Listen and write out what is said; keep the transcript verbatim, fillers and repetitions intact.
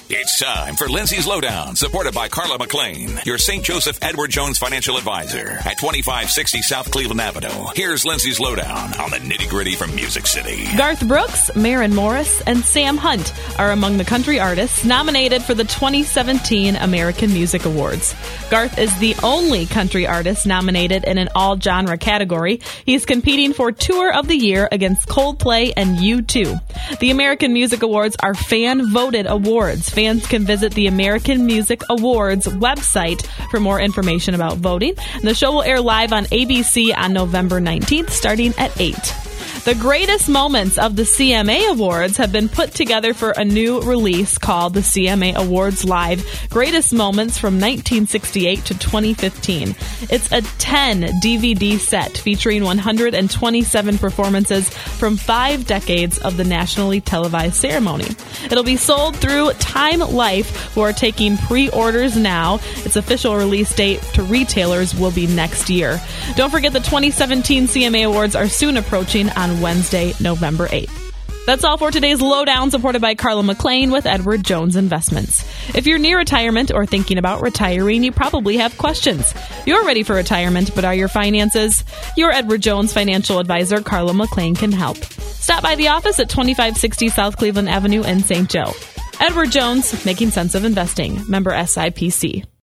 It's time for Lindsay's Lowdown, supported by Carla McLean, your Saint Joseph Edward Jones financial advisor at twenty-five sixty South Cleveland Avenue. Here's Lindsay's Lowdown on the nitty-gritty from Music City. Garth Brooks, Maren Morris, and Sam Hunt are among the country artists nominated for the twenty seventeen American Music Awards. Garth is the only country artist nominated in an all-genre category. He's competing for Tour of the Year against Coldplay and U two. The American Music Awards are fan-voted awards. Fans can visit the American Music Awards website for more information about voting. The show will air live on A B C on November nineteenth, starting at eight. The greatest moments of the C M A Awards have been put together for a new release called the C M A Awards Live Greatest Moments from nineteen sixty-eight to twenty fifteen. It's a ten D V D set featuring one hundred twenty-seven performances from five decades of the nationally televised ceremony. It'll be sold through Time Life, who are taking pre-orders now. Its official release date to retailers will be next year. Don't forget the twenty seventeen C M A Awards are soon approaching on Wednesday, November eighth. That's all for today's Lowdown, supported by Carla McLean with Edward Jones Investments. If you're near retirement or thinking about retiring, you probably have questions. You're ready for retirement, but are your finances? Your Edward Jones financial advisor, Carla McLean, can help. Stop by the office at twenty-five sixty South Cleveland Avenue in Saint Joe. Edward Jones, making sense of investing. Member S I P C.